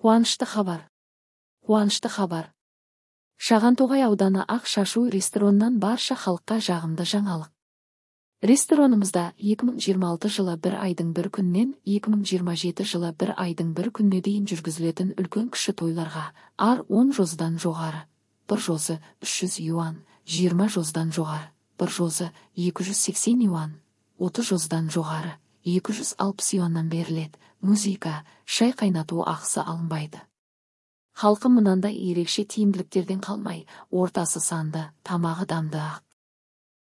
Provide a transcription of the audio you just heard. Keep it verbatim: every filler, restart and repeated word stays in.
Қуанышты хабар. Қуанышты хабар. Шағантоғай ауданы Ақ Шашу ресторанынан барша халыққа жағымды жаңалық. Ресторанымызда екі мың жиырма алты жылы бір айдың бір күннен екі мың жиырма жеті жылы бір айдың бір күнне дейін жүргізілетін үлкен кіші тойларға ар он жозыдан жоғары, бір жозы үш жүз юан, жиырма жозыдан жоғары, бір жозы екі жүз сексен юан, отыз жозыдан жоғары, екі жүз алпыс юаннан беріледі. Музыка, шай қайнату ақысы алынбайды. Халқы мынандай ерекше тиімділіктерден қалмай, ортасы санды, тамағы дамды ақ.